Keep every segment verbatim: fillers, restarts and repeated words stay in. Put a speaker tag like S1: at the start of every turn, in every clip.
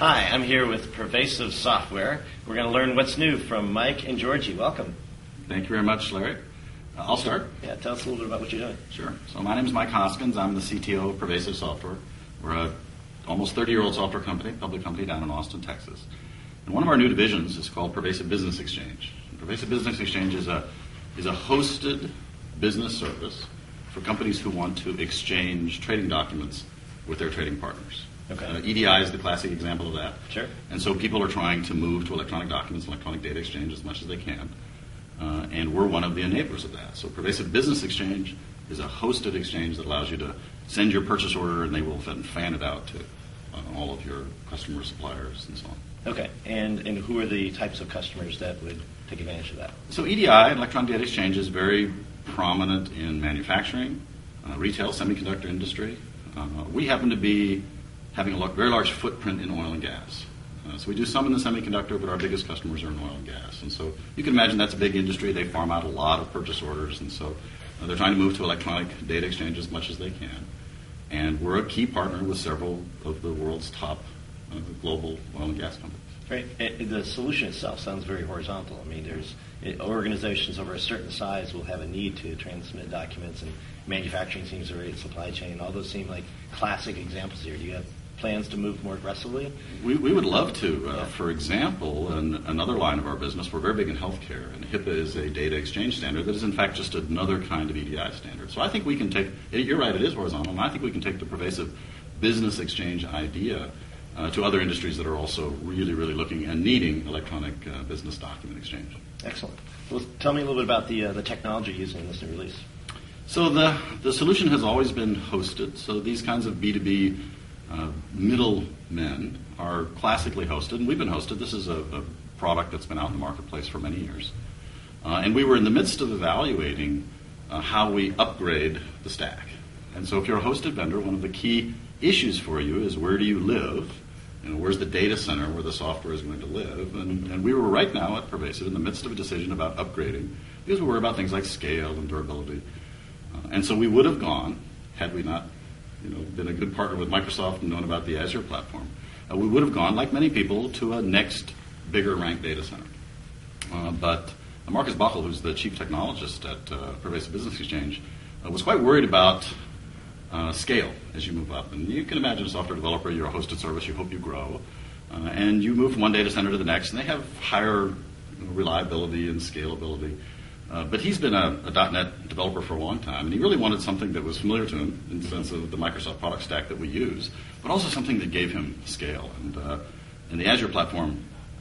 S1: Hi, I'm here with Pervasive Software. We're going to learn what's new from Mike and Georgie. Welcome.
S2: Thank you very much, Larry. Uh, I'll start.
S1: Yeah, tell us a little bit about what you're doing.
S2: Sure. So my name is Mike Hoskins. I'm the C T O of Pervasive Software. We're a almost thirty-year-old software company, public company down in Austin, Texas. And one of our new divisions is called Pervasive Business Exchange. And Pervasive Business Exchange is a is a hosted business service for companies who want to exchange trading documents with their trading partners.
S1: Okay.
S2: Uh, E D I is the classic example of that.
S1: Sure.
S2: And so people are trying to move to electronic documents, electronic data exchange as much as they can. Uh, and we're one of the enablers of that. So Pervasive Business Exchange is a hosted exchange that allows you to send your purchase order, and they will then fan it out to uh, all of your customers, suppliers, and so on.
S1: Okay. And and who are the types of customers that would take advantage of that?
S2: So E D I, electronic data exchange, is very prominent in manufacturing, uh, retail, semiconductor industry. Uh, we happen to be having a very large footprint in oil and gas. Uh, so we do some in the semiconductor, but our biggest customers are in oil and gas. And so you can imagine that's a big industry. They farm out a lot of purchase orders, and so uh, they're trying to move to electronic data exchange as much as they can. And we're a key partner with several of the world's top uh, global oil and gas companies.
S1: Right. It, the solution itself sounds very horizontal. I mean, there's it, organizations over a certain size will have a need to transmit documents, and manufacturing seems to rate supply chain. All those seem like classic examples here. Do you have plans to move more aggressively?
S2: We, we would love to. Uh,
S1: yeah.
S2: For example, in another line of our business, we're very big in healthcare, and HIPAA is a data exchange standard that is in fact just another kind of E D I standard. So I think we can take, you're right, it is horizontal, and I think we can take the pervasive business exchange idea uh, to other industries that are also really, really looking and needing electronic uh, business document exchange.
S1: Excellent. Well, tell me a little bit about the uh, the technology using in this new release.
S2: So the, the solution has always been hosted. So these kinds of B two B Uh, middlemen are classically hosted, and we've been hosted. This is a, a product that's been out in the marketplace for many years. Uh, and we were in the midst of evaluating uh, how we upgrade the stack. And so if you're a hosted vendor, one of the key issues for you is where do you live? You know, where's the data center where the software is going to live? And, and we were right now at Pervasive in the midst of a decision about upgrading because we worry about things like scale and durability. Uh, and so we would have gone, had we not you know, been a good partner with Microsoft and known about the Azure platform, uh, we would have gone, like many people, to a next bigger ranked data center. Uh, but Marcus Bachel, who's the chief technologist at uh, Pervasive Business Exchange, uh, was quite worried about uh, scale as you move up. And you can imagine a software developer, you're a hosted service, you hope you grow, uh, and you move from one data center to the next, and they have higher you know, reliability and scalability. Uh, but he's been a, a .NET developer for a long time, and he really wanted something that was familiar to him in the sense of the Microsoft product stack that we use, but also something that gave him scale. And, uh, and the Azure platform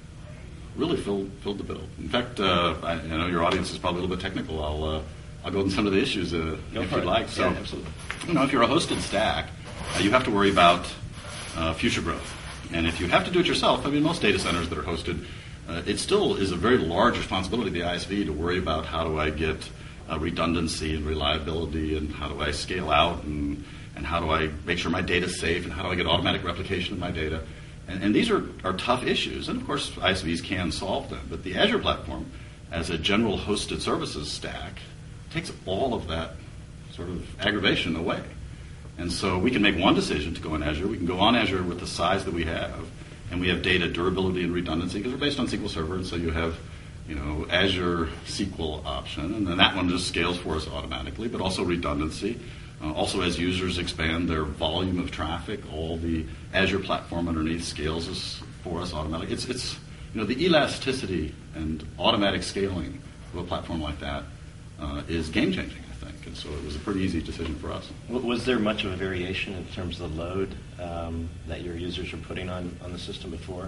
S2: really filled, filled the bill. In fact, uh, I, I know your audience is probably a little bit technical. I'll, uh, I'll go into some of the issues uh, if you'd like. So,
S1: yeah, absolutely.
S2: You know, if you're a hosted stack, uh, you have to worry about uh, future growth. And if you have to do it yourself, I mean, most data centers that are hosted, Uh, it still is a very large responsibility of the I S V to worry about how do I get uh, redundancy and reliability, and how do I scale out, and, and how do I make sure my data is safe, and how do I get automatic replication of my data. And, and these are, are tough issues, and of course I S Vs can solve them. But the Azure platform, as a general hosted services stack, takes all of that sort of aggravation away. And so we can make one decision to go on Azure. We can go on Azure with the size that we have, and we have data durability and redundancy because we're based on S Q L Server, and so you have, you know, Azure S Q L option, and then that one just scales for us automatically, but also redundancy. Uh, also, as users expand their volume of traffic, all the Azure platform underneath scales us for us automatically. It's, it's, you know, the elasticity and automatic scaling of a platform like that uh, is game-changing, I think, and so it was a pretty easy decision for us.
S1: Was there much of a variation in terms of the load um, that your users are putting on, on the system before?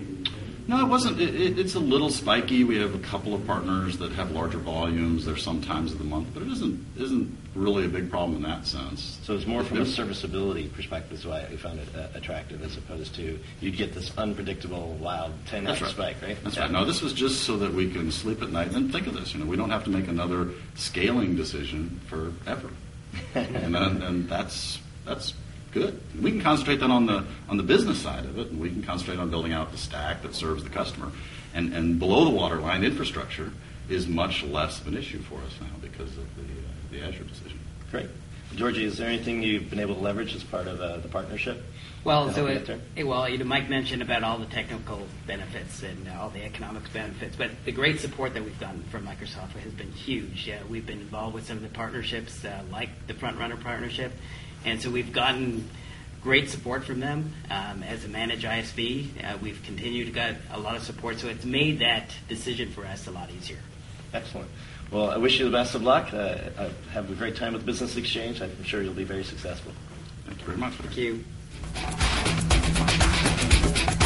S2: No, it wasn't. It, it, it's a little spiky. We have a couple of partners that have larger volumes. There's some times of the month, but it isn't isn't really a big problem in that sense.
S1: So it's more from a serviceability perspective is why we found it uh, attractive, as opposed to you'd get this unpredictable, wild ten X
S2: right.
S1: spike, right?
S2: That's
S1: yeah.
S2: right. No, this was just so that we can sleep at night. And think of this, you know, we don't have to make another scaling decision forever, and, then, and that's that's good. We can concentrate then on the on the business side of it, and we can concentrate on building out the stack that serves the customer. And and below the waterline infrastructure is much less of an issue for us now because of the uh, the Azure decision.
S1: Great. Georgie, is there anything you've been able to leverage as part of uh, the partnership?
S3: Well,
S1: to
S3: so
S1: help you
S3: it,
S1: get
S3: it- well, you know, Mike mentioned about all the technical benefits and uh, all the economics benefits, but the great support that we've gotten from Microsoft has been huge. Uh, we've been involved with some of the partnerships, uh, like the Front Runner partnership, and so we've gotten great support from them. Um, as a managed I S V, uh, we've continued to get a lot of support, so it's made that decision for us a lot easier.
S1: Excellent. Well, I wish you the best of luck. Uh, uh, have a great time with Business Exchange. I'm sure you'll be very successful.
S2: Thank you very much.
S3: Thank you.